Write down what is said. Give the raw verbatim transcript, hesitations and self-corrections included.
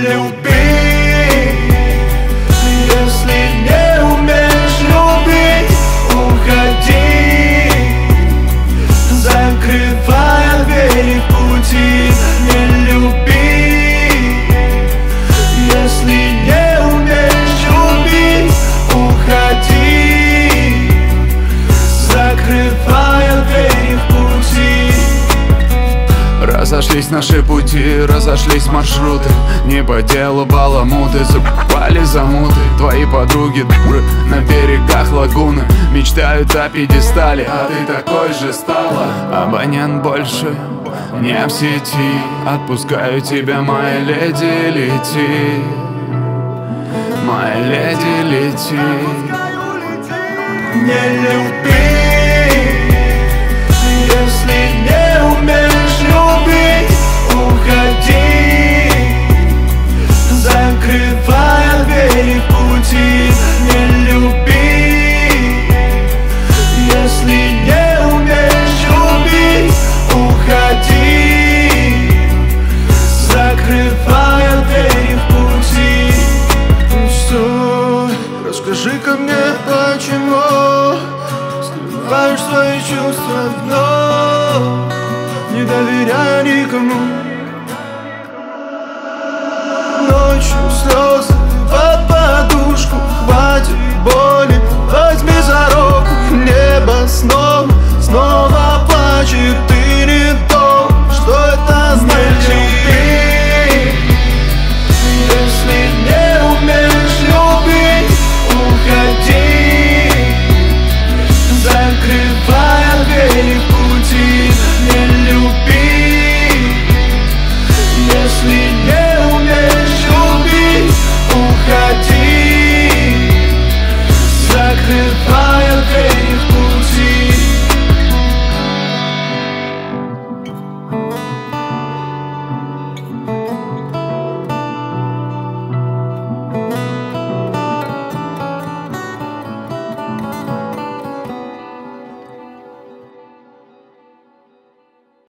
люби. Если не умеешь любить, уходи, закрывая двери в пути. Не люби. Если не умеешь любить, уходи, закрывая двери в пути. Разошлись наши пути, разошлись маршруты. Не по делу баламуты, закупали замуты. Твои подруги дуры на берегах лагуны мечтают о пьедестале, а ты такой же стала. Абонент больше не в сети, отпускаю тебя, моя леди, лети. Моя леди, лети. Не люби. Если не умеешь любить, уходи, закрывая двери в пути. Не люби. Если не умеешь любить, уходи, закрывая двери в пути. Стой, расскажи-ка мне, почему скрываешь свои чувства вновь, не доверяя никому. Ночью слезы под подушку, хватит боли, возьми за руку. Небо снова, снова плачет, ты не то, что это значит. Если не умеешь любить, уходи, закрывая двери в пути. Не люби. Если не умеешь любить, уходи, закрывая